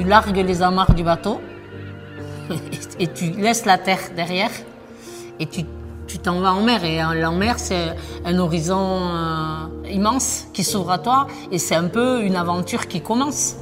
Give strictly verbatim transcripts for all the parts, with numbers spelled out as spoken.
tu largues les amarres du bateau et tu laisses la terre derrière et tu, tu t'en vas en mer. Et en mer, c'est un horizon euh, immense qui s'ouvre à toi et c'est un peu une aventure qui commence.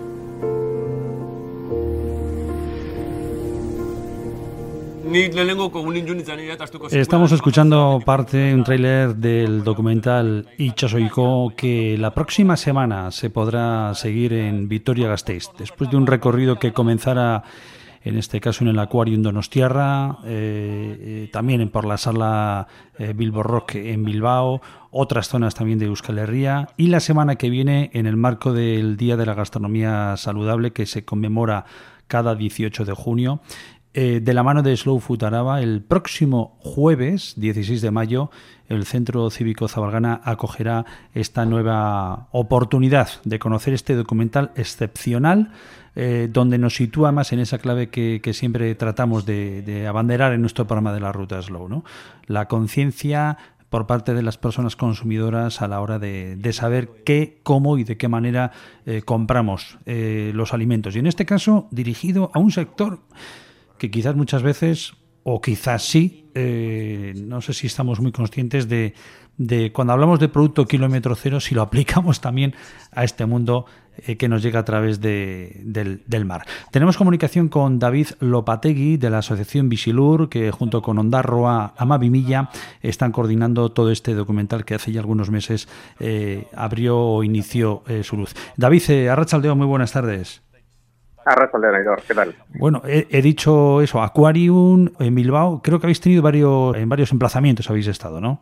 Estamos escuchando parte, un tráiler del documental Itsasoiko que la próxima semana se podrá seguir en Vitoria-Gasteiz, después de un recorrido que comenzará en este caso en el Aquarium Donostiarra, eh, eh, también por la sala eh, Bilbo Rock en Bilbao, otras zonas también de Euskal Herria, y la semana que viene en el marco del Día de la Gastronomía Saludable que se conmemora cada dieciocho de junio. Eh, de la mano de Slow Food Araba, el próximo jueves dieciséis de mayo el Centro Cívico Zabalgana acogerá esta nueva oportunidad de conocer este documental excepcional, eh, donde nos sitúa más en esa clave que, que siempre tratamos de, de abanderar en nuestro programa de la Ruta Slow, ¿no? La conciencia por parte de las personas consumidoras a la hora de, de saber qué, cómo y de qué manera eh, compramos eh, los alimentos. Y en este caso dirigido a un sector que quizás muchas veces, o quizás sí, eh, no sé si estamos muy conscientes de, de cuando hablamos de producto kilómetro cero, si lo aplicamos también a este mundo eh, que nos llega a través de, del, del mar. Tenemos comunicación con David Lopategui de la asociación Bisilur, que junto con Ondarroa Amabimilla están coordinando todo este documental que hace ya algunos meses eh, abrió o inició eh, su luz. David, eh, Arratsaldeon, muy buenas tardes. Arratsaldeon, ¿qué tal? Bueno, he, he dicho eso, Aquarium en Bilbao, creo que habéis tenido varios, en varios emplazamientos habéis estado, ¿no?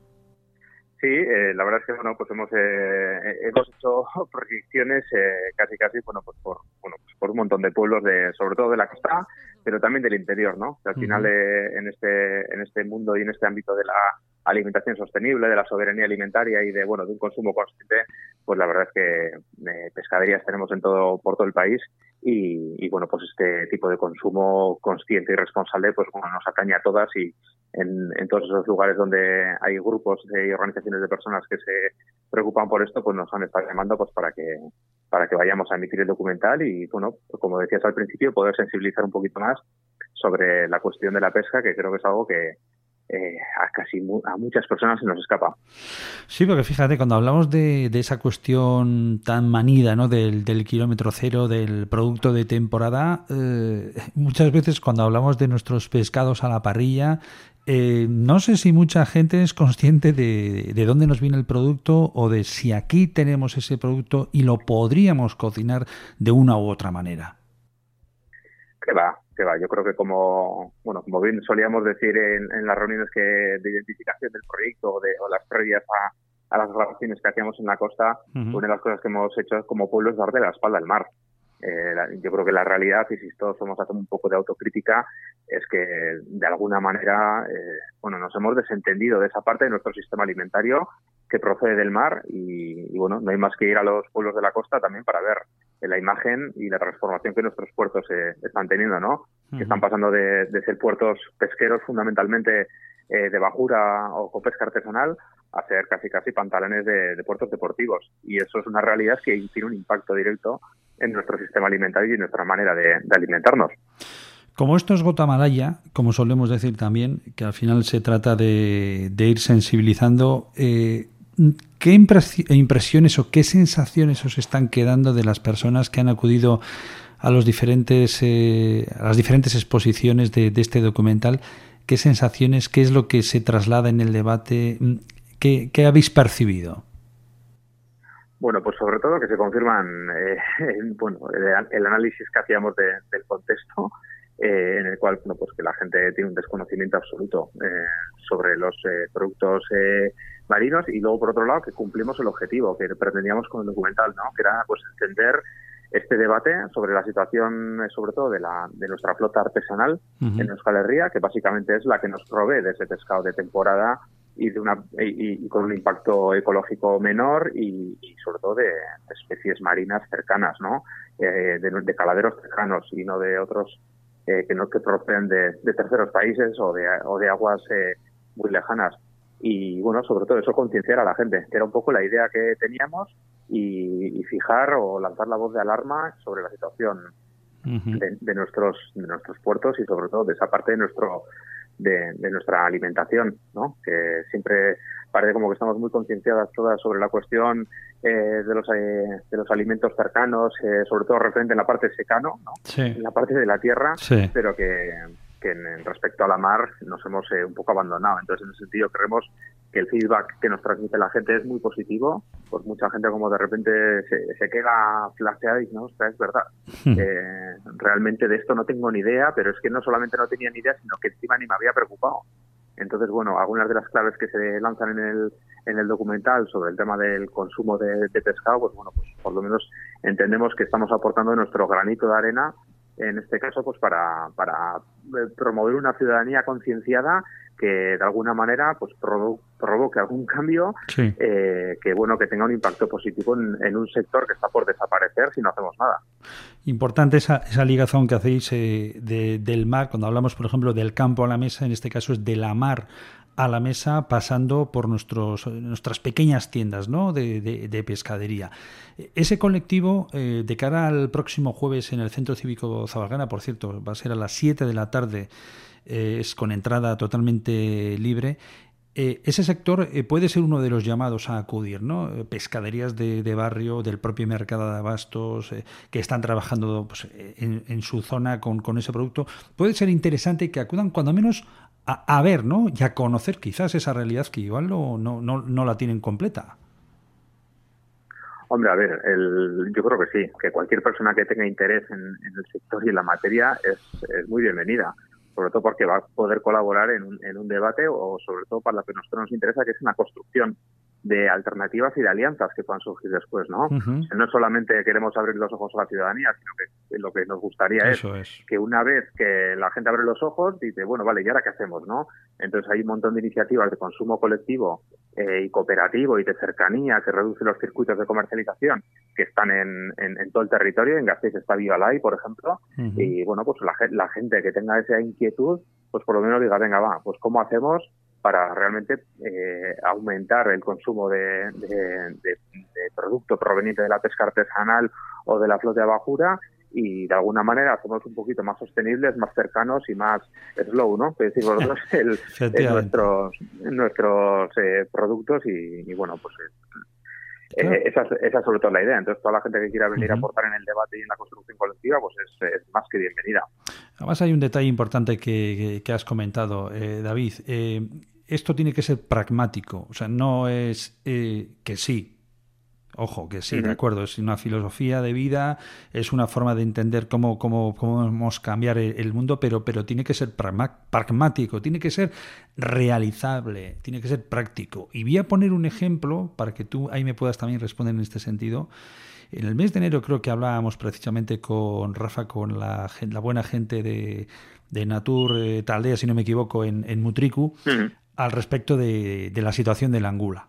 Sí, eh, la verdad es que bueno, pues hemos eh, hemos hecho proyecciones eh, casi casi bueno pues por bueno pues por un montón de pueblos de sobre todo de la costa, pero también del interior, ¿no? Que al uh-huh. final eh, en este en este mundo y en este ámbito de la alimentación sostenible, de la soberanía alimentaria y de bueno de un consumo consciente, pues la verdad es que eh, pescaderías tenemos en todo por todo el país y, y bueno pues este tipo de consumo consciente y responsable pues bueno nos atañe a todas y en, en todos esos lugares donde hay grupos y organizaciones de personas que se preocupan por esto pues nos han estado llamando pues para que para que vayamos a emitir el documental y bueno pues como decías al principio poder sensibilizar un poquito más sobre la cuestión de la pesca, que creo que es algo que Eh, a casi mu- a muchas personas se nos escapa. Sí, porque fíjate, cuando hablamos de, de esa cuestión tan manida, ¿no? del, del kilómetro cero, del producto de temporada, eh, muchas veces cuando hablamos de nuestros pescados a la parrilla, eh, no sé si mucha gente es consciente de, de dónde nos viene el producto o de si aquí tenemos ese producto y lo podríamos cocinar de una u otra manera. ¿Qué va? Que va, yo creo que como bueno como bien solíamos decir en, en las reuniones que de identificación del proyecto o, de, o las previas a, a las grabaciones que hacíamos en la costa, uh-huh. una de las cosas que hemos hecho como pueblo es darle la espalda al mar. Eh, la, yo creo que la realidad, y si todos somos a un poco de autocrítica, es que de alguna manera eh, bueno nos hemos desentendido de esa parte de nuestro sistema alimentario que procede del mar y, y bueno no hay más que ir a los pueblos de la costa también para ver la imagen y la transformación que nuestros puertos eh, están teniendo, ¿no? Uh-huh. Que están pasando de, de ser puertos pesqueros fundamentalmente eh, de bajura o con pesca artesanal a ser casi casi pantalones de, de puertos deportivos. Y eso es una realidad que tiene un impacto directo en nuestro sistema alimentario y en nuestra manera de, de alimentarnos. Como esto es gota malaya, como solemos decir también, que al final se trata de, de ir sensibilizando, eh, ¿qué impresiones o qué sensaciones os están quedando de las personas que han acudido a los diferentes eh, a las diferentes exposiciones de, de este documental? ¿Qué sensaciones, qué es lo que se traslada en el debate? ¿Qué, qué habéis percibido? Bueno, pues sobre todo que se confirman eh, el, bueno, el, el análisis que hacíamos de, del contexto, eh, en el cual bueno, pues que la gente tiene un desconocimiento absoluto eh, sobre los eh, productos eh, marinos y luego por otro lado que cumplimos el objetivo que pretendíamos con el documental, ¿no? Que era pues entender este debate sobre la situación sobre todo de la de nuestra flota artesanal uh-huh. en Euskal Herria, que básicamente es la que nos provee de ese pescado de temporada y de una y, y con un impacto ecológico menor y, y sobre todo de, de especies marinas cercanas, ¿no? Eh, de, de caladeros cercanos y no de otros eh, que no que proceden de, de terceros países o de o de aguas eh, muy lejanas. Y bueno, sobre todo eso concienciar a la gente, que era un poco la idea que teníamos y, y fijar o lanzar la voz de alarma sobre la situación uh-huh. de, de nuestros de nuestros puertos y sobre todo de esa parte de nuestro de, de nuestra alimentación, ¿no? Que siempre parece como que estamos muy concienciadas todas sobre la cuestión eh, de los eh, de los alimentos cercanos, eh, sobre todo referente en la parte secano, ¿no? Sí. En la parte de la tierra, sí. pero que, que en, en respecto a la mar nos hemos eh, un poco abandonado. Entonces, en ese sentido, creemos que el feedback que nos transmite la gente es muy positivo, pues mucha gente como de repente se, se queda flasheada y dice, no, ostras, es verdad, Hmm. eh, realmente de esto no tengo ni idea, pero es que no solamente no tenía ni idea, sino que encima ni me había preocupado. Entonces, bueno, algunas de las claves que se lanzan en el en el documental sobre el tema del consumo de, de pescado, pues bueno, pues por lo menos entendemos que estamos aportando nuestro granito de arena, en este caso, pues para, para promover una ciudadanía concienciada que de alguna manera pues provo- provoque algún cambio sí. eh, que bueno que tenga un impacto positivo en, en un sector que está por desaparecer si no hacemos nada. Importante esa, esa ligazón que hacéis eh, de, del mar, cuando hablamos, por ejemplo, del campo a la mesa, en este caso es de la mar a la mesa, pasando por nuestros, nuestras pequeñas tiendas, ¿no? de, de, de pescadería. Ese colectivo, eh, de cara al próximo jueves en el Centro Cívico Zabalgana, por cierto, va a ser a las siete de la tarde, eh, es con entrada totalmente libre. Eh, ese sector eh, puede ser uno de los llamados a acudir, ¿no? Eh, pescaderías de, de barrio, del propio mercado de abastos, eh, que están trabajando pues, en, en su zona con, con ese producto. Puede ser interesante que acudan cuando menos a, a ver, ¿no? Y a conocer quizás esa realidad que igual no, no, no, no la tienen completa. Hombre, a ver, el, yo creo que sí, que cualquier persona que tenga interés en, en el sector y en la materia es, es muy bienvenida, sobre todo porque va a poder colaborar en un, en un debate o sobre todo para lo que a nosotros nos interesa, que es una construcción de alternativas y de alianzas que puedan surgir después, ¿no? Uh-huh. No solamente queremos abrir los ojos a la ciudadanía, sino que lo que nos gustaría Eso es, es que una vez que la gente abre los ojos, dice, bueno, vale, ¿y ahora qué hacemos, no? Entonces hay un montón de iniciativas de consumo colectivo eh, y cooperativo y de cercanía que reducen los circuitos de comercialización que están en, en, en todo el territorio. En Gasteiz está Vivalai, por ejemplo, uh-huh. y bueno, pues la, la gente que tenga esa inquietud, pues por lo menos diga, venga, va, pues ¿cómo hacemos para realmente eh, aumentar el consumo de, de, de, de producto proveniente de la pesca artesanal o de la flota de bajura y de alguna manera hacemos un poquito más sostenibles, más cercanos y más slow, ¿no? Es decir, vosotros el, el nuestros nuestros eh, productos y, y bueno, pues eh, claro. eh, esa, esa es sobre todo la idea. Entonces toda la gente que quiera venir uh-huh. a aportar en el debate y en la construcción colectiva, pues es, es más que bienvenida. Además hay un detalle importante que, que, que has comentado, eh, David. Eh, esto tiene que ser pragmático, o sea, no es eh, que sí. Ojo, que sí, uh-huh. de acuerdo, es una filosofía de vida, es una forma de entender cómo, cómo, cómo podemos cambiar el, el mundo, pero, pero tiene que ser pragma, pragmático, tiene que ser realizable, tiene que ser práctico. Y voy a poner un ejemplo para que tú ahí me puedas también responder en este sentido. En el mes de enero creo que hablábamos precisamente con Rafa, con la, la buena gente de, de Natur eh, Taldea, si no me equivoco, en, en Mutriku, uh-huh. al respecto de, de la situación de la angula.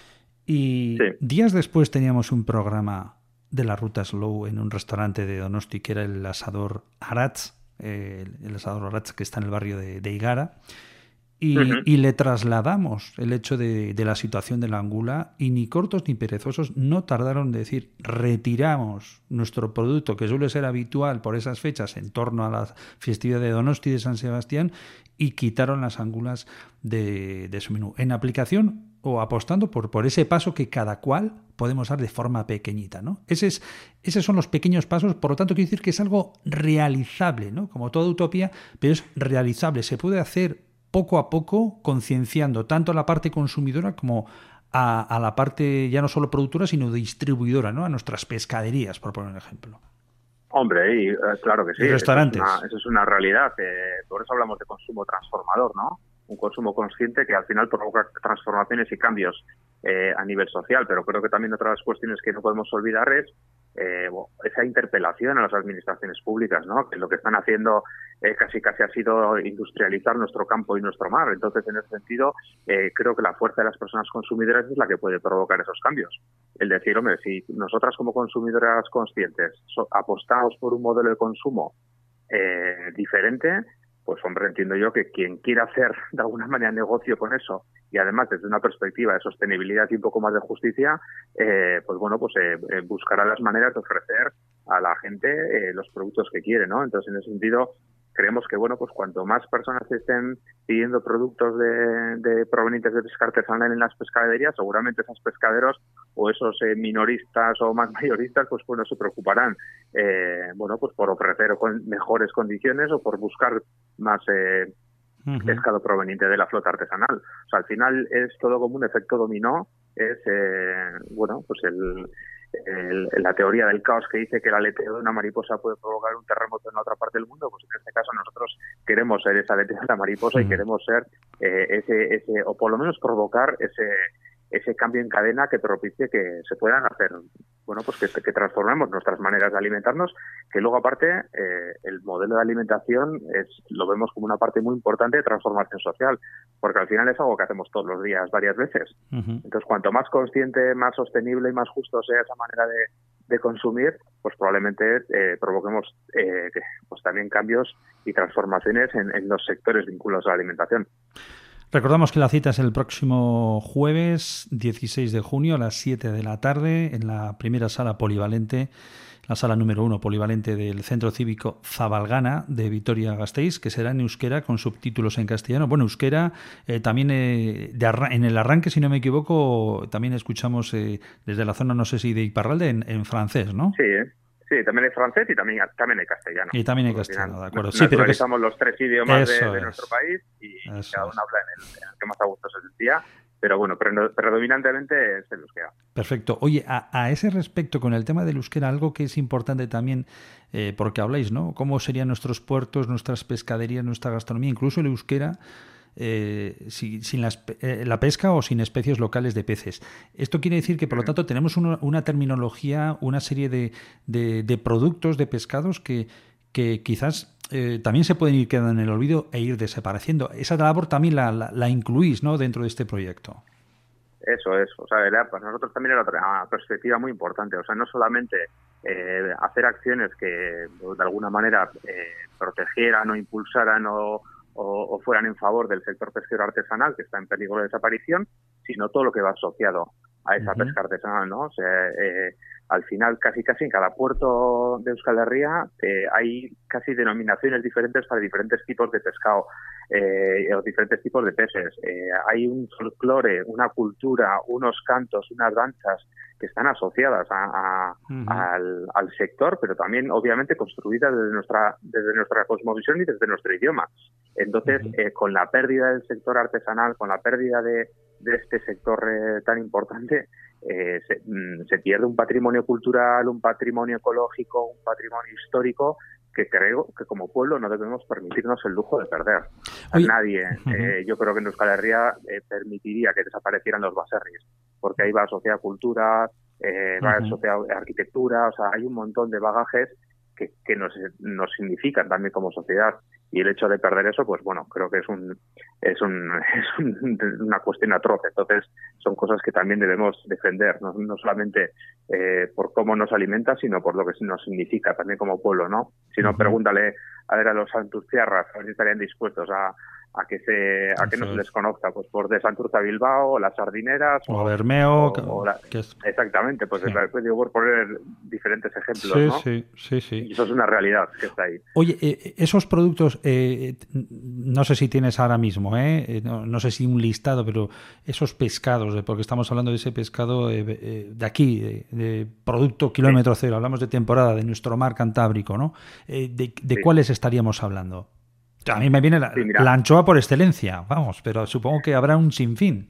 Y sí. días después teníamos un programa de la Ruta Slow en un restaurante de Donosti, que era el Asador Aratz, eh, el Asador Aratz que está en el barrio de, de Igara, y, uh-huh. y le trasladamos el hecho de, de la situación de la angula, y ni cortos ni perezosos no tardaron en decir, retiramos nuestro producto, que suele ser habitual por esas fechas en torno a la festividad de Donosti de San Sebastián, y quitaron las angulas de, de su menú. En aplicación o apostando por, por ese paso que cada cual podemos dar de forma pequeñita, ¿no? Ese es, esos son los pequeños pasos, por lo tanto quiero decir que es algo realizable, ¿no? Como toda utopía, pero es realizable, se puede hacer poco a poco, concienciando tanto a la parte consumidora como a, a la parte ya no solo productora, sino distribuidora, ¿no? A nuestras pescaderías, por poner un ejemplo. Hombre, y, eh, claro que sí. Y restaurantes. Eso es una, eso es una realidad. Eh, por eso hablamos de consumo transformador, ¿no? Un consumo consciente que al final provoca transformaciones y cambios eh, a nivel social, pero creo que también otras cuestiones que no podemos olvidar es eh, bueno, esa interpelación a las administraciones públicas, ¿no? Que lo que están haciendo eh, casi casi ha sido industrializar nuestro campo y nuestro mar. Entonces, en ese sentido, eh, creo que la fuerza de las personas consumidoras es la que puede provocar esos cambios. El decir, hombre, si nosotras como consumidoras conscientes so, apostamos por un modelo de consumo eh, diferente, pues hombre, entiendo yo que quien quiera hacer de alguna manera negocio con eso y además desde una perspectiva de sostenibilidad y un poco más de justicia, eh, pues bueno, pues eh, eh, buscará las maneras de ofrecer a la gente eh, los productos que quiere, ¿no? Entonces, en ese sentido, creemos que, bueno, pues cuanto más personas estén pidiendo productos de, de provenientes de pesca artesanal en las pescaderías, seguramente esos pescaderos o esos eh, minoristas o más mayoristas, pues bueno, se preocuparán, eh, bueno, pues por ofrecer con mejores condiciones o por buscar más eh, uh-huh. pescado proveniente de la flota artesanal. O sea, al final es todo como un efecto dominó, es, eh, bueno, pues el... El, la teoría del caos que dice que el aleteo de una mariposa puede provocar un terremoto en otra parte del mundo, pues en este caso nosotros queremos ser ese aleteo de la mariposa uh-huh. y queremos ser eh, ese, ese, o por lo menos provocar ese ese cambio en cadena que propicie que se puedan hacer, bueno, pues que, que transformemos nuestras maneras de alimentarnos, que luego aparte eh, el modelo de alimentación es lo vemos como una parte muy importante de transformación social, porque al final es algo que hacemos todos los días, varias veces. Uh-huh. Entonces, cuanto más consciente, más sostenible y más justo sea esa manera de, de consumir, pues probablemente eh, provoquemos eh, pues también cambios y transformaciones en, en los sectores vinculados a la alimentación. Recordamos que la cita es el próximo jueves dieciséis de junio a las siete de la tarde en la primera sala polivalente, la sala número uno polivalente del Centro Cívico Zabalgana de Vitoria-Gasteiz, que será en euskera con subtítulos en castellano. Bueno, euskera eh, también eh, de arra- en el arranque, si no me equivoco, también escuchamos eh, desde la zona, no sé si de Iparralde, en, en francés, ¿no? Sí, ¿eh? Sí, también hay francés y también, también hay castellano. Y también hay castellano, de acuerdo. Sí, pero que es... los tres idiomas de, de es. nuestro país y eso cada uno es. habla en el, en el que más a gusto se sentía, pero bueno, predominantemente es el euskera. Perfecto. Oye, a, a ese respecto, con el tema del euskera, algo que es importante también, eh, porque habláis, ¿no? ¿Cómo serían nuestros puertos, nuestras pescaderías, nuestra gastronomía, incluso el euskera? Eh, si, sin las, eh, la pesca o sin especies locales de peces. Esto quiere decir que, por lo tanto, tenemos una, una terminología, una serie de, de, de productos, de pescados que, que quizás eh, también se pueden ir quedando en el olvido e ir desapareciendo. Esa labor también la, la, la incluís, ¿no?, dentro de este proyecto. Eso es, o sea, para nosotros también era otra perspectiva muy importante, o sea, no solamente eh, hacer acciones que de alguna manera eh, protegieran o impulsaran o O, o fueran en favor del sector pesquero artesanal que está en peligro de desaparición, sino todo lo que va asociado a esa uh-huh. pesca artesanal, ¿no? O sea, eh, al final casi casi en cada puerto de Euskal Herria eh, hay casi denominaciones diferentes para diferentes tipos de pescado eh, o diferentes tipos de peces. Eh, hay un folclore, una cultura, unos cantos, unas danzas que están asociadas a, a, uh-huh. al, al sector, pero también obviamente construidas desde nuestra desde nuestra cosmovisión y desde nuestro idioma. Entonces, uh-huh. eh, con la pérdida del sector artesanal, con la pérdida de, de este sector eh, tan importante, eh, se, mm, se pierde un patrimonio cultural, un patrimonio ecológico, un patrimonio histórico que creo que como pueblo no debemos permitirnos el lujo de perder. A nadie, uh-huh. eh, yo creo que en Euskal Herria eh, permitiría que desaparecieran los baserris, porque ahí va asociada cultura, eh, va uh-huh. asociada arquitectura, o sea, hay un montón de bagajes que, que nos, nos significan también como sociedad. Y el hecho de perder eso, pues bueno, creo que es un es un es un, una cuestión atroz. Entonces, son cosas que también debemos defender, no, no solamente eh, por cómo nos alimenta, sino por lo que nos significa también como pueblo, ¿no? Si no, uh-huh. pregúntale a ver a los santurciarras, a ver si estarían dispuestos a a que se a que no se les conozca, pues por de Santurce a Bilbao, o las sardineras o, o Bermeo, o, o la, que es... exactamente, pues sí. Después digo por poner diferentes ejemplos, sí, ¿no? Sí, sí, sí. Y eso es una realidad que está ahí. Oye, eh, esos productos, eh, no sé si tienes ahora mismo, eh, no, no sé si un listado, pero esos pescados, porque estamos hablando de ese pescado eh, eh, de aquí, de, de producto kilómetro sí. cero, hablamos de temporada, de nuestro mar Cantábrico, ¿no? Eh, ¿De, de sí. cuáles estaríamos hablando? A mí me viene la, sí, la anchoa por excelencia, vamos, pero supongo que habrá un sinfín.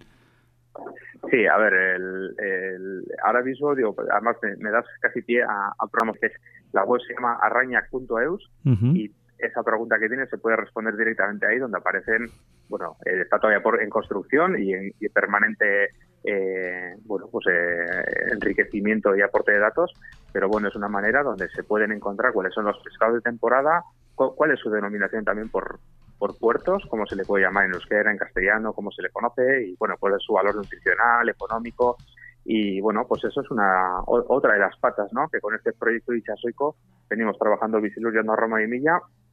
Sí, a ver, el, el, ahora mismo, digo, además me, me das casi pie a, a programas que es, la web se llama arrañac punto eus uh-huh. y esa pregunta que tienes se puede responder directamente ahí, donde aparecen, bueno, eh, está todavía por, en construcción y en y permanente, eh, bueno, pues eh, enriquecimiento y aporte de datos, pero bueno, es una manera donde se pueden encontrar cuáles son los pescados de temporada, cu- cuál es su denominación también por por puertos, cómo se le puede llamar en euskera, en castellano, cómo se le conoce y bueno, cuál es su valor nutricional, económico y bueno, pues eso es una o, otra de las patas, ¿no? Que con este proyecto Itsasoiko venimos trabajando Bizilur, Roma y Milla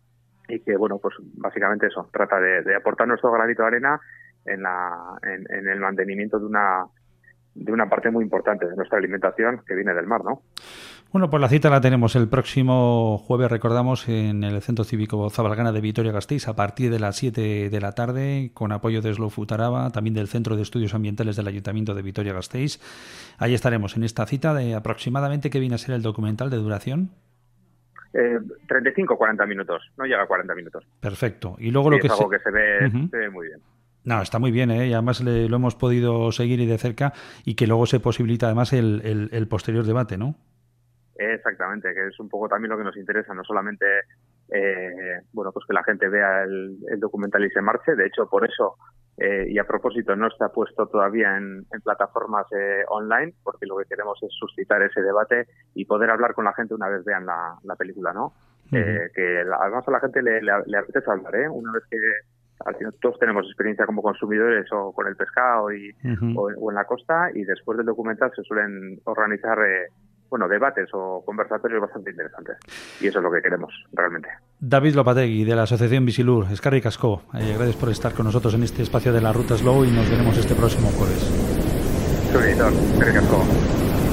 y que, bueno, pues básicamente eso, trata de, de aportar nuestro granito de arena en, la, en, en el mantenimiento de una, de una parte muy importante de nuestra alimentación que viene del mar, ¿no? Bueno, pues la cita la tenemos el próximo jueves, recordamos, en el Centro Cívico Zabalgana de Vitoria-Gasteiz a partir de las siete de la tarde, con apoyo de Slow Food Araba, también del Centro de Estudios Ambientales del Ayuntamiento de Vitoria-Gasteiz. Ahí estaremos en esta cita de aproximadamente, ¿qué viene a ser el documental de duración? Eh, treinta y cinco a cuarenta minutos, no llega a cuarenta minutos. Perfecto. Y luego sí, lo que es algo se... que se ve, uh-huh. se ve muy bien. No, está muy bien, ¿eh? Y además le, lo hemos podido seguir y de cerca, y que luego se posibilita además el, el, el posterior debate, ¿no? Exactamente, que es un poco también lo que nos interesa, no solamente eh, bueno, pues que la gente vea el, el documental y se marche. De hecho, por eso, eh, y a propósito, no está puesto todavía en, en plataformas eh, online, porque lo que queremos es suscitar ese debate y poder hablar con la gente una vez vean la, la película, ¿no? Uh-huh. Eh, que además a la gente le, le, le apetece hablar, ¿eh? Una vez que al final todos tenemos experiencia como consumidores o con el pescado y, uh-huh. o, o en la costa, y después del documental se suelen organizar eh, bueno, debates o conversatorios bastante interesantes. Y eso es lo que queremos, realmente. David Lopategui, de la Asociación Visilur. Escarri Casco, eh, gracias por estar con nosotros en este espacio de la Ruta Slow y nos veremos este próximo jueves. Soy Escarri Casco.